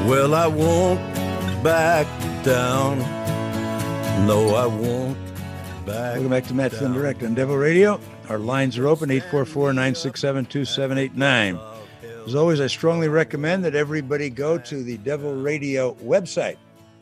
Well, I won't back down. No, I won't back Welcome back to Matt Flynn Direct on Devil Radio. Our lines are open, 844-967-2789. As always, I strongly recommend that everybody go to the Devil Radio website.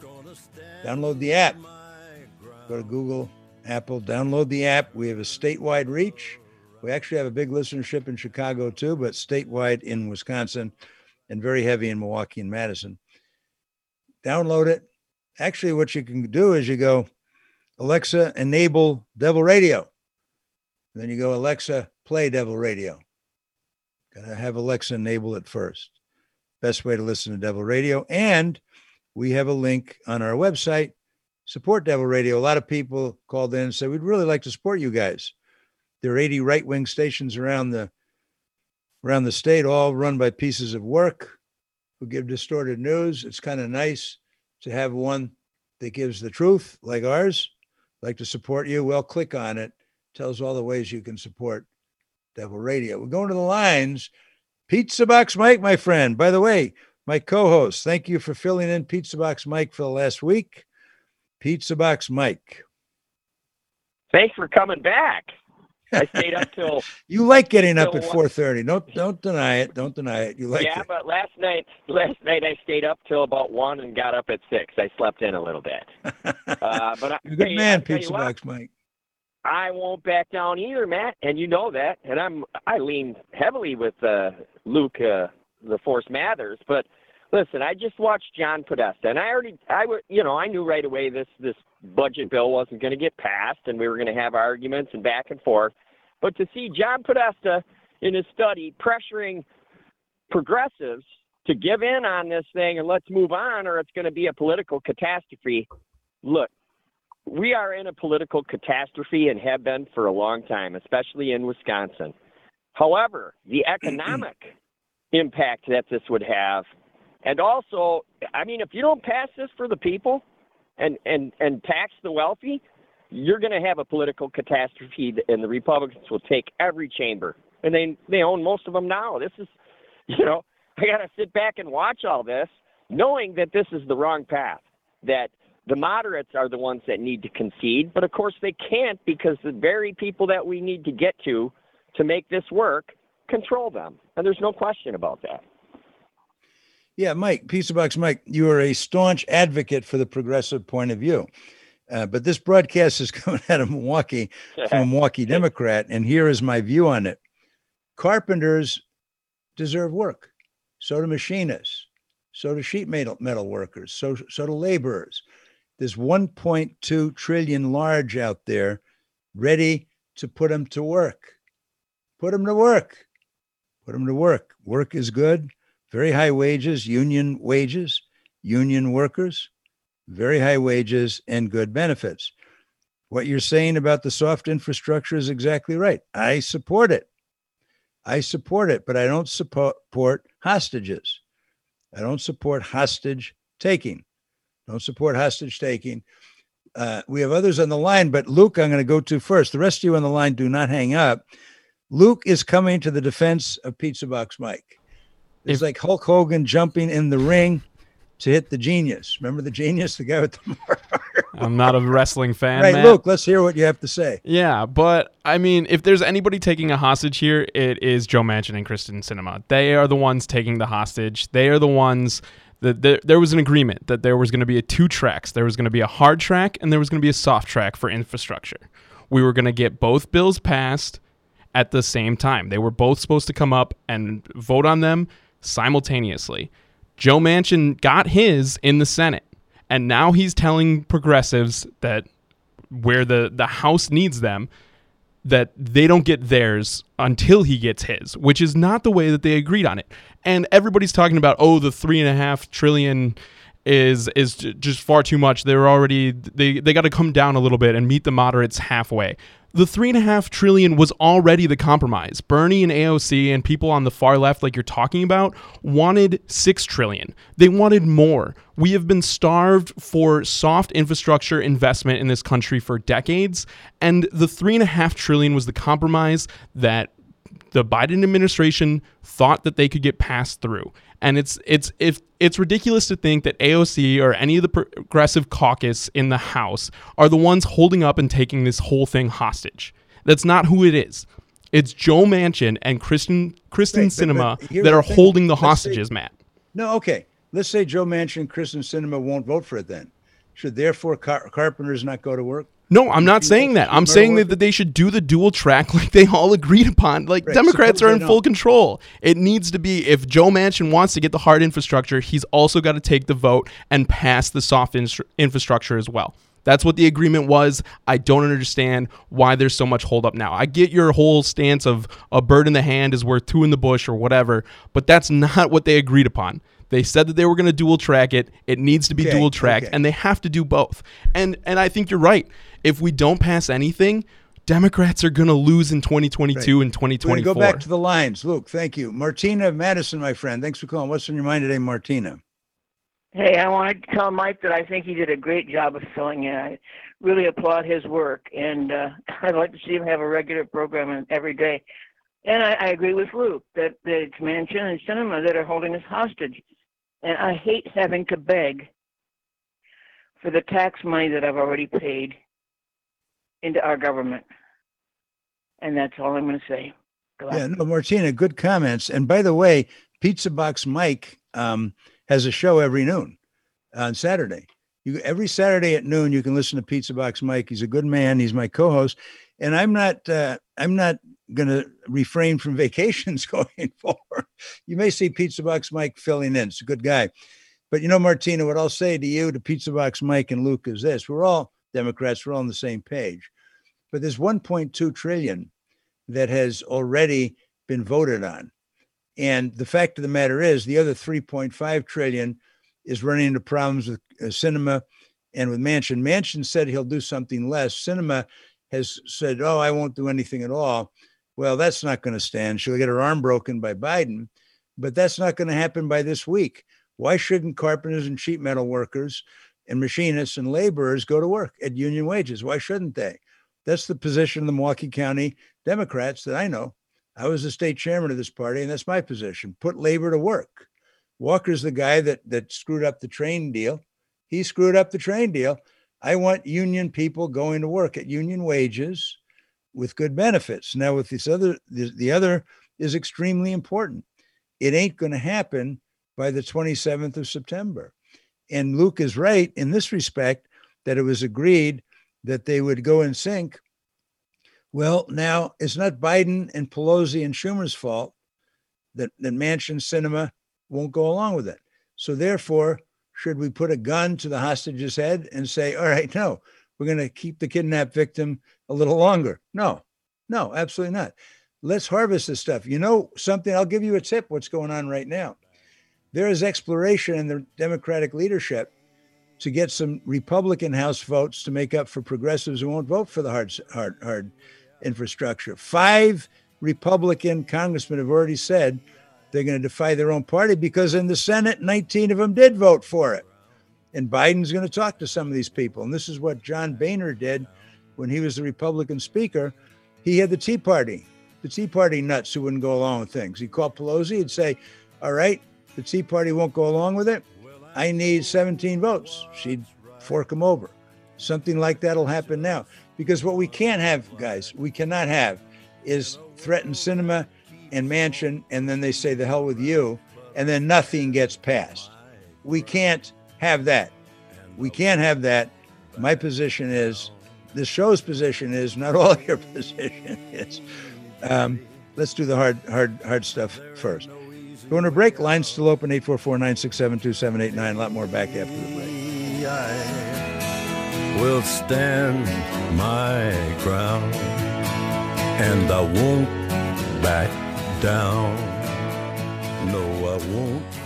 Download the app. Go to Google, Apple, download the app. We have a statewide reach. We actually have a big listenership in Chicago too, but statewide in Wisconsin and very heavy in Milwaukee and Madison. Download it. Actually, what you can do is you go, Alexa, enable Devil Radio. And then you go, Alexa, play Devil Radio. Got to have Alexa enable it first. Best way to listen to Devil Radio. And we have a link on our website, Support Devil Radio. A lot of people called in and said, we'd really like to support you guys. There are 80 right-wing stations around the state, all run by pieces of work who give distorted news. It's kind of nice to have one that gives the truth, like ours. Like to support you. Well, click on it. Tells all the ways you can support Devil Radio. We're going to the lines. Pizza Box Mike, my friend. By the way, my co-host, thank you for filling in Pizza Box Mike for the last week. Pizza Box Mike. Thanks for coming back. I stayed up till you like getting up at 4:30. Don't deny it. Don't deny it. You like it. Yeah, but last night I stayed up till about 1 and got up at 6. I slept in a little bit. But you're a good man, Pizza Box Mike. I won't back down either, Matt, and you know that. And I lean heavily with Luke, the Force Mathers. But listen, I just watched John Podesta, and I knew right away this budget bill wasn't going to get passed, and we were going to have arguments and back and forth. But to see John Podesta in his study pressuring progressives to give in on this thing and let's move on, or it's going to be a political catastrophe. Look, we are in a political catastrophe and have been for a long time, especially in Wisconsin. However, the economic impact that this would have, and also, I mean, if you don't pass this for the people and tax the wealthy, you're going to have a political catastrophe, and the Republicans will take every chamber. And they own most of them now. This is, I got to sit back and watch all this, knowing that this is the wrong path, that the moderates are the ones that need to concede. But, of course, they can't, because the very people that we need to get to make this work control them. And there's no question about that. Yeah, Mike, Pizza Box Mike, you are a staunch advocate for the progressive point of view. But this broadcast is coming out of Milwaukee from a Milwaukee Democrat, and here is my view on it. Carpenters deserve work. So do machinists. So do sheet metal workers. So do laborers. There's 1.2 trillion large out there ready to put them to work. Put them to work. Put them to work. Work is good. Very high wages, union workers, very high wages and good benefits. What you're saying about the soft infrastructure is exactly right. I support it, but I don't support hostages. I don't support hostage taking. We have others on the line, but Luke, I'm going to go to first. The rest of you on the line, do not hang up. Luke is coming to the defense of Pizza Box Mike. It's like Hulk Hogan jumping in the ring to hit the Genius. Remember the Genius, the guy with the I'm not a wrestling fan, right, Matt. Luke, let's hear what you have to say. Yeah, but, I mean, if there's anybody taking a hostage here, it is Joe Manchin and Kristen Sinema. They are the ones taking the hostage. They are the ones that there was an agreement that there was going to be 2 tracks. There was going to be a hard track and there was going to be a soft track for infrastructure. We were going to get both bills passed at the same time. They were both supposed to come up and vote on them simultaneously. Joe Manchin got his in the Senate, and now he's telling progressives that where the House needs them, that they don't get theirs until he gets his, which is not the way that they agreed on it. And everybody's talking about, the $3.5 trillion is just far too much. They got to come down a little bit and meet the moderates halfway. The $3.5 trillion was already the compromise. Bernie and AOC and people on the far left, like you're talking about, wanted $6 trillion. They wanted more. We have been starved for soft infrastructure investment in this country for decades, and the $3.5 trillion was the compromise that the Biden administration thought that they could get passed through. And it's ridiculous to think that AOC or any of the progressive caucus in the House are the ones holding up and taking this whole thing hostage. That's not who it is. It's Joe Manchin and Kristen Sinema that are holding the hostages, Matt. No, okay. Let's say Joe Manchin and Kristen Sinema won't vote for it then. Should therefore carpenters not go to work? No, I'm not saying that. I'm saying that they should do the dual track like they all agreed upon. Like, right. Democrats are in full control. It needs to be, if Joe Manchin wants to get the hard infrastructure, he's also got to take the vote and pass the soft infrastructure as well. That's what the agreement was. I don't understand why there's so much holdup now. I get your whole stance of a bird in the hand is worth two in the bush or whatever, but that's not what they agreed upon. They said that they were going to dual track it. It needs to be dual tracked, and they have to do both. And I think you're right. If we don't pass anything, Democrats are going to lose in 2022 and 2024. We're going to go back to the lines. Luke, thank you. Martina Madison, my friend. Thanks for calling. What's on your mind today, Martina? Hey, I wanted to tell Mike that I think he did a great job of filling in. I really applaud his work, and I'd like to see him have a regular program every day. And I agree with Luke that it's Manchin and Sinema that are holding us hostage. And I hate having to beg for the tax money that I've already paid into our government. And that's all I'm going to say. Yeah, no, Martina, good comments. And by the way, Pizza Box Mike has a show every noon on Saturday. Every Saturday at noon, you can listen to Pizza Box Mike. He's a good man. He's my co-host. And I'm not going to refrain from vacations going forward. You may see Pizza Box Mike filling in. It's a good guy. But, Martina, what I'll say to you, to Pizza Box Mike and Luke, is this. We're all Democrats. We're all on the same page. But there's $1.2 trillion that has already been voted on. And the fact of the matter is the other $3.5 trillion is running into problems with Sinema and with Manchin. Manchin said he'll do something less. Sinema has said, I won't do anything at all. Well, that's not going to stand. She'll get her arm broken by Biden, but that's not going to happen by this week. Why shouldn't carpenters and sheet metal workers and machinists and laborers go to work at union wages? Why shouldn't they? That's the position of the Milwaukee County Democrats that I know. I was the state chairman of this party, and that's my position. Put labor to work. Walker's the guy that screwed up the train deal. He screwed up the train deal. I want union people going to work at union wages with good benefits. Now, with this the other is extremely important. It ain't going to happen by the 27th of September. And Luke is right in this respect that it was agreed that they would go in sync. Well, now it's not Biden and Pelosi and Schumer's fault that Manchin Sinema won't go along with it. So therefore, should we put a gun to the hostage's head and say, all right, no, we're going to keep the kidnapped victim a little longer? No, absolutely not. Let's harvest this stuff. You know something? I'll give you a tip what's going on right now. There is exploration in the Democratic leadership to get some Republican House votes to make up for progressives who won't vote for the hard infrastructure. 5 Republican congressmen have already said they're going to defy their own party because in the Senate, 19 of them did vote for it. And Biden's going to talk to some of these people. And this is what John Boehner did when he was the Republican speaker. He had the Tea Party nuts who wouldn't go along with things. He'd call Pelosi, he'd say, all right, the Tea Party won't go along with it. I need 17 votes. She'd fork them over. Something like that will happen now. Because what we can't have, guys, we cannot have is threaten Sinema and Manchin, and then they say the hell with you, and then nothing gets passed. We can't have that. We can't have that. My position is, the show's position is, not all your position is. Let's do the hard stuff first. Going to break. Line's still open, 844-967-2789. A lot more back after the break. I will stand my ground, and I won't back down. No, I won't